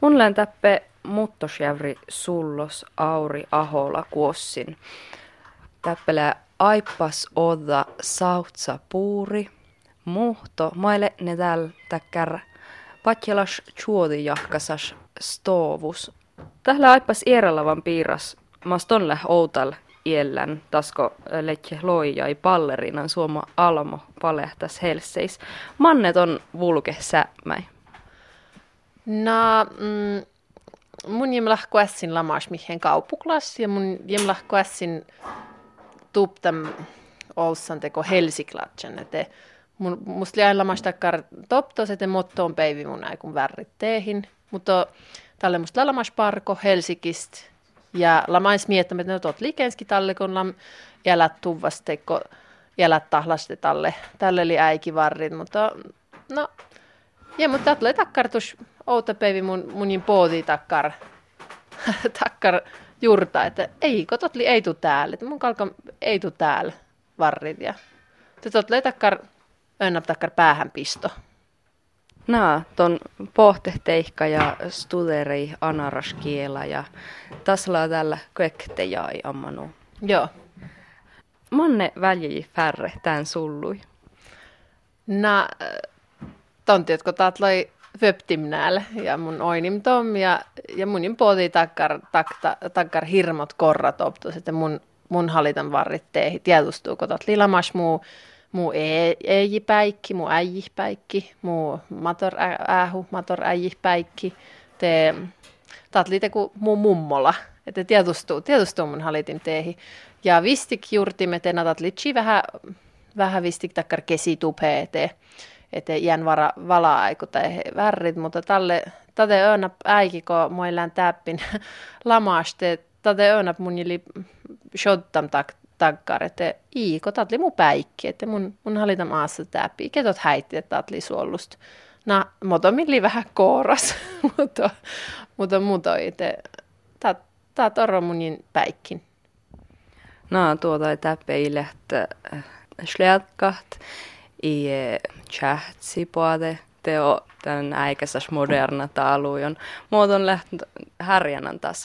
Mun län täppe muttosjävri sullos Auri Ahola kuossin. Täppelä aippas odda sautsa puuri. Muhto maile ne täl täkkär patjelas chuodi jahkasas stovus. Tällä aippas ierallavan piiras. Maston läh outal iellän tasko letje loijai pallerinan suoma almo palehtas helseis. Mannet on vulke sämäi. No, mun jemlahko ässin lamas mihin kaupuklas ja mun jemlahko ässin tuptam olssan teko Helsiklatsen. Musta liian lamas takkar toptos, että motto on päivi mun aikun värrit teehin. Mutta tälle musta lamas parko Helsikistä. Ja lamais miettä, että ne tot liikenski talle, kun lam jälät tuvas teko, jälät tahlaste talle. Tälle oli äikivarrit, mutta no. Ja mutta tälle takkartus outa päivi munin poodi takkar jurta, että ei kototli ei tu täällä, että mun kalka ei tu täällä varrit ja totle takkar önnap takkar päähän pisto. Ton pohtehteikka ja studerei anaraskiela ja taslaa tällä kökte jäi ammanu. Joo. Manne väljii färre tän sullui. Tontiotko taat loi vöptimnäällä ja mun oinim tom ja munin pooti takkar hirmot korrat optus, että mun halitan varrit teehi. Tietustuu, kun taat lilamas muu eijipäikki, muu äijipäikki, muu mator äijipäikki. Taat liite kuin muu mummola, että tietustuu mun halitin teehi. Ja vistik jurtimet, että taat litsi vähän vistik takkar kesitupee, että iän vala-aiku tai värrit, mutta tälle öönap äiki, kun muillaan täppin lamaste, tälle öönap mun jili shottam takkar, että iiko tatli mun päikki, että mun halita maassa täppi, ketot häitti, että tatli suollusta. Mutta milli vähän kooras, mutta että tää torro munin päikkin. Tuota ei täppeille, että slätkaht i chatsi puade teo tämän äikäsäs moderna talujon. Muoton lähtö härjänän tasa.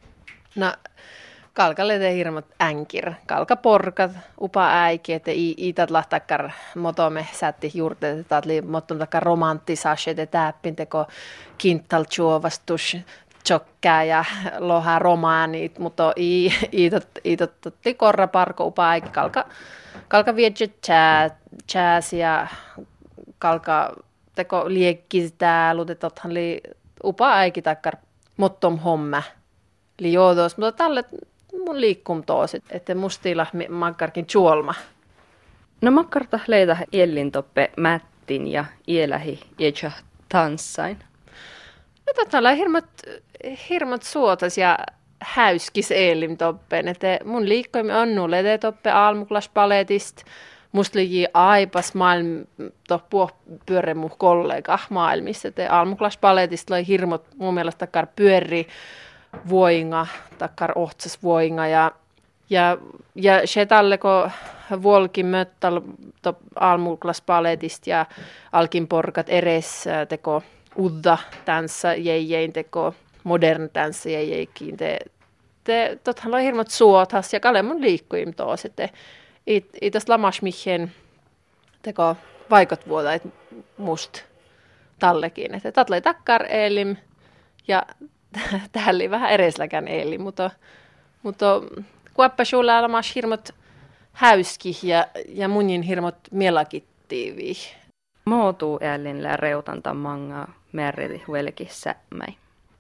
Kalkalle te hirmot änkir. Kalka porkat, upa äiki, että iitat lahtakkar motome sätti juurte, että taatli motton takkar romanttisas, että täppin teko kintal juovastus, tjokkää ja loha romaanit, mutta iitotti korra parko upa äiki. Kalka viedje jazz ja kalka teko liekkis täällä, että othan li upa äiki takkar mottom homma li joodos, mutta tälle mun liikkum toos, että mustilla makkarkin juolma. Makkarta leitä toppe mättin ja ielähi jecha tanssain. Tällä hirmat suotas ja häyskis eelim toppen, että mun liikkoimi on nulle toppe aalmuklas paletist. Musta liji aipas maailm toppuo pyörre muu kollega maailmissa, että aalmuklas paletist loi hirmot mun mielestä takkar pyörri voinga, takkar ohtsas voinga ja se tälle kun vuolkin möttal aalmuklas paletist ja alkin porkat eres teko udda tanssa jäijein teko modern tanssi jäijeikin te tothan loi hirmot suotas ja kale mun liikkuim toos, että ei tästä lamas mihin teko vaikot vuotait must tallekin, että tatlei takkar eelim ja tähän oli vähän eresläkään eeli, mutta kuoppa sulla lamas hirmot häyski ja munin hirmot mielakittiivi. Mootuu ällin reutanta mangaa merriti velkissä mäi.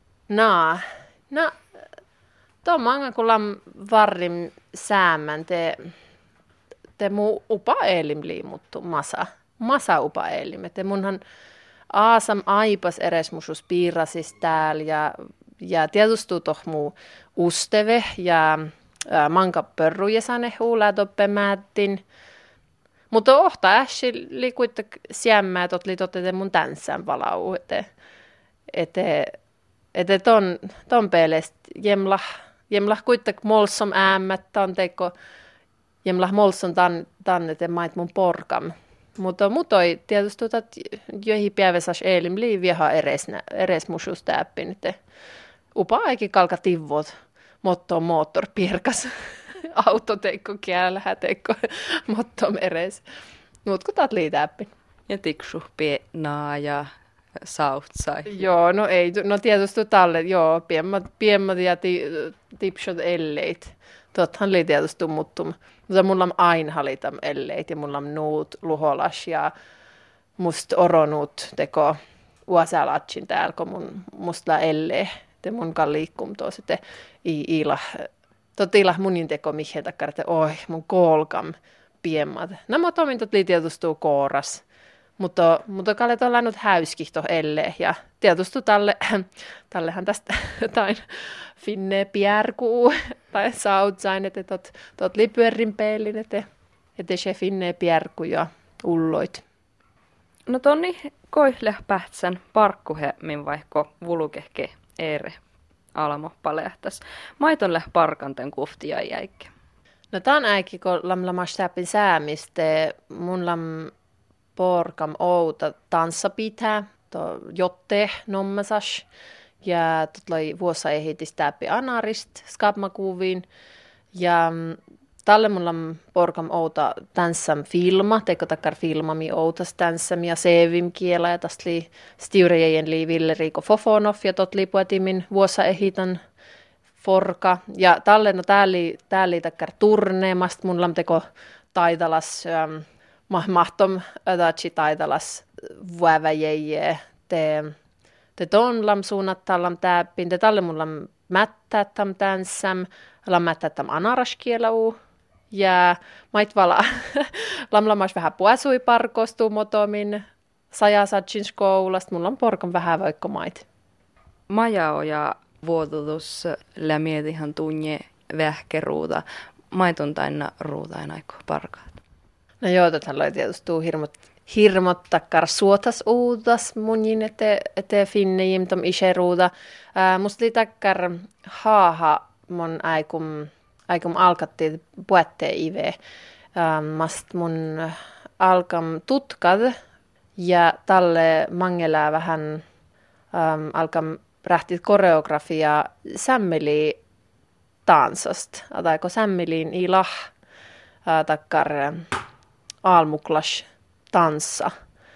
Tuo manga kun lam varrim säämän te muu upa eelim liimuttu masa upa eelim, että munhan aasam aipas eres musus piirasis täällä ja tietustuu toh muu usteve ja manka pörrujesane huulaa toppe määttin. Mutta ohta ässi li kuitenkin siämmää tot li totte mun tänssään palau, että ton peelest jemlah kuitenkin molsom äämmät, tan teko jemlah molson tan, että mait mun porkam. Mutta mutoi tietysti joihin päiväsas eilim liiviaha eres musus täppin, että upa aikin kalka tivot, motto moottor pirkas, autoteikko kielä, teikko motto eres. Mut taat liitäppin. Ja tiksu pienaa ja Southside. Joo, no ei, no tietysti talle, joo, piemmät ja tipshot elleit. Tottahan oli tietysti muttum. Mutta mulla on aina halitam elleit ja mulla on nuut luholas ja musta oronut teko uasalatsin täällä, kun musta ellee. Te mun kan liikkum tuossa, että iila munin teko mihin takkar, että oi, mun kolkam piemmät. Nämä toimintot oli tietysti kooras. Mutta kallet on lännut häyskihto ellee ja tietysti tallehan tästä tain finne pierkuu tai sautsain, että tot lipyörin peilin, että se finne pierkku ja ulloit. No tonni koihle pähtsän parkkuhe min vaikko vulukehke ere alamo palehtas. Maitonle parkanten kuftia jäikke. No tän äikki, kun lamlamas täppin säämistä, mun porkam outa tanssa pitää, jotte nommasas. Ja tuolla vuossa ehitis täppi anarist skapmakuviin. Ja tälle mulla porkam outa tanssam filma, teko takkar filmami outas tanssam ja sevim kiela. Ja tästä li stiurejen li Ville-Riiko Fofonov ja tot li puetimin vuossa ehitän forka. Ja tälle no täällä takkar turneemast mulla teko taitalas mahtom ödatsi taitalas vuoväjeje te tonlam suunnattallam täppin, te talle mulla mättättäm tänssam, lam mättättäm anaraskielau, ja mait vala lamlamas vähän puasui parkostuu motomin, sajasatsin skoulasta, mulla on porkan vähän vaikka mait. Majao ja vuotutus lämietihan tunne vähkeruuta, maiton taina ruutain aiko parkaat. No joo, tähän oli tietysti hirmot takkar suotas uudas munin, ete finne jimtom iseruuda. Musta oli takkar haaha mun aikum alkatti puette ive. Mast mun alkam tutkad ja talle mangelää vähän alkam rähtit koreografia sämmeli tansast. Ataiko sämmeliin ilah takkar almuklas tanssa.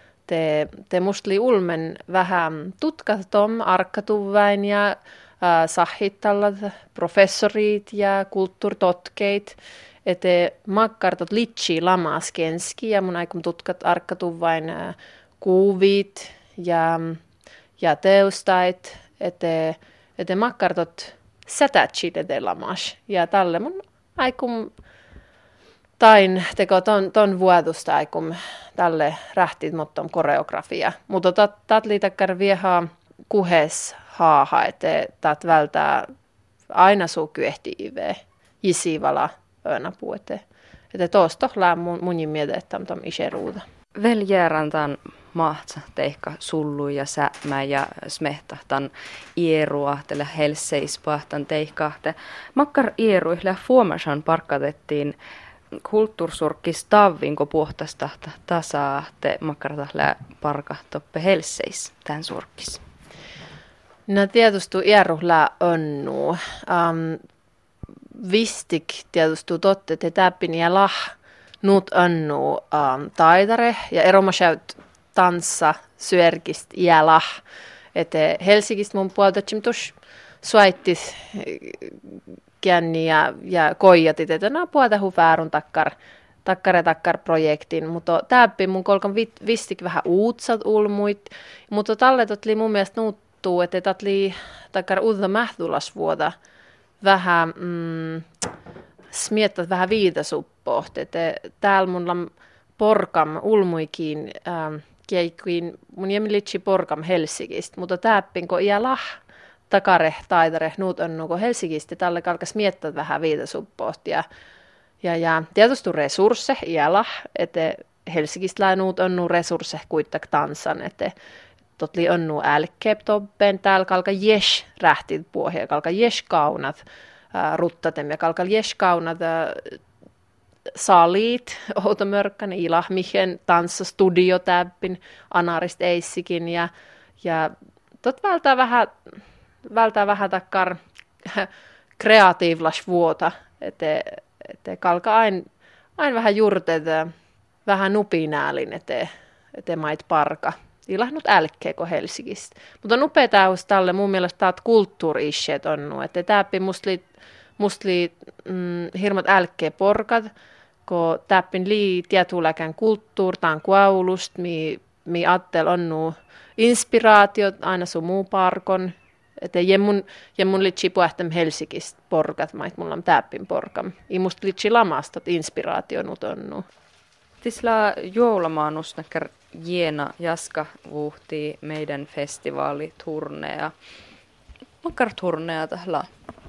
Te mustli ulmen vähän tutkatom arkatuvain ja sahittallat professorit ja kulttuurtotkeit. Ete makkartot litsi lamaskenski ja mun aikum tutkat arkatuvain kuvit ja teustait. Ete makkartot sätätsit ete lamas. Ja tälle mun aikum tain teko ton vuotusta aikum tälle rähtit mottom koreografia. Mutta tat liitakkar vieha kuhes haaha, että tat vältää aina suu kyehti ive jisivala önapu, että tuosta lää munin mieltä, että on iseruuta. Väljäärantan mahtsa teikka sullu ja sämä ja smehtahtan ierua tällä helseispahtan teikkaahte. Makkar ieruihle fuomasan parkkatettiin kulttuursurkis tavvin, kun puhtasta tasaa te makkaratahle parka toppe helseis tämän surkis. No tietysti ieruhlää onnu. Vistik tietysti totte te täppin ja nuut onnu taidare ja eromasäyt tanssa syörkist ja Ete Helsingistä mun puolta tus suaittis känni ja koijatit, että nämä puolta huväärun takkar projektin, mutta täppi mun kolkan vistik vähän uutsat ulmuit, mutta talletot li mun mielestä nuuttuu, että tatli takkar uutta mähtulasvuoda vähän smiettat vähän viitasuppoht, että täällä mun porkam ulmuikin keikkuin mun jemilitsi porkam Helsingistä, mutta täppin kun iälah takare taidare nuut on nuko Helsingistä, tälle kalkas miettiä vähän viitasuppoht ja tietysti resursse iälah, että Helsingistä nuut on nu resursse kuittak tansan, että totli on nu älkeep toppen, täällä kalka jes rähtit puohia, kalka jes kaunat ruttatem ja kalka jes kaunat salit, outomörkkänen, ilahmihen, tanssastudiotäppin, anarist eissikin ja tot vältää vähän takkar kreatiivlas vuota, että kalka ain vähän jurtet, vähän nupinäälin, että mait parka. Ilahnut älkkeeko Helsingistä. Mutta on upea täys tälle, mun mielestä taat kulttuuri-isseet onnu, että täppi musta hirmat älkkee porkat, kun täppin tietuläkään kulttuurtaan kuaulust, mi attel onnu inspiraatiot aina sun muu parkon. Että mun litsi puhtem Helsingistä porkat, mait mulla on täppin porkam. I musta litsi lamastot inspiraationut onnu. Tisla joulamaanus näkär Jena Jaska vuhtii meidän festivaaliturnea. Makar turnea tällä?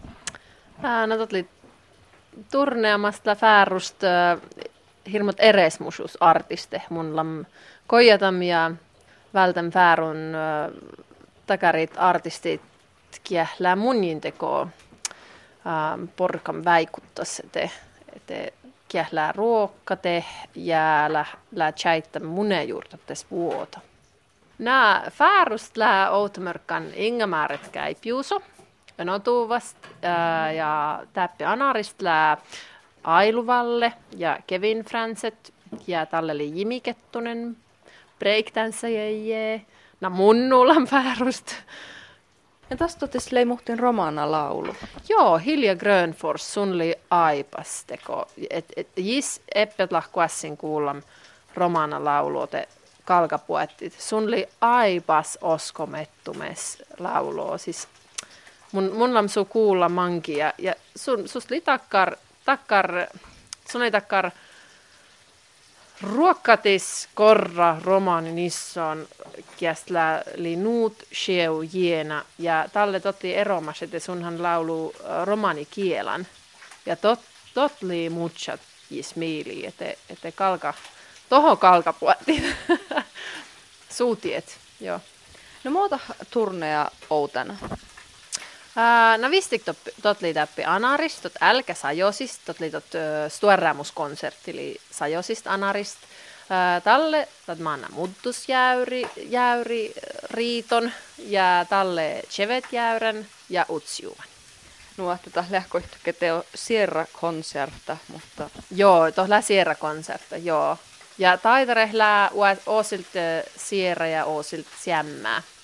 No totli turneamasta fäärust hirmot eresmusus artiste. Mun lam koijatam ja vältäm fäärun takarit artistit kiählää munjintekoa porkam väikuttas, että kiählää ruokkate ja lää tjäittä munejuurtattes vuota. Nää fäärust lää outomörkkan ingamääret käipjuuso, enotuvast ja täppi anarist lää Ailuvalle ja Kevin Franset ja talleli Jimi Kettunen, breakdansajäjä, na munnulan fäärust. Ja tästä totis leimuhtin romana laulu. Joo, Hilja Grönfors, sunli aipas teko. Jis eppet lahkuassin kuullam romana lauluote kalkapuettit. Sunli aipas oskomettumes lauluo. Siis mun lamsu kuulla mankia. Ja sus li sun ei takkar ruokkatis korra romaani nisson kiästlä li nuut sjeu jiena ja talle totti eromas, että sunhan laulu romaanikielan ja tot li mutsat jismiili, että toho kalkapuotti suutiet, joo. No muuta turnea outana. No vistik tot li täppi anarist, tot älkä sajosist, tot li tot stueräämuskonsertti li sajosist anarist. Talle tot maana muddusjäyri riiton ja talle chevetjäyrän ja utsjuvan. No tätä lähkoihtuke teo Sierra-konsertta, mutta... Joo, tohlää Sierra-konsertta, joo. Ja taitarehlää oosilt Sierra ja oosilt Sämmää.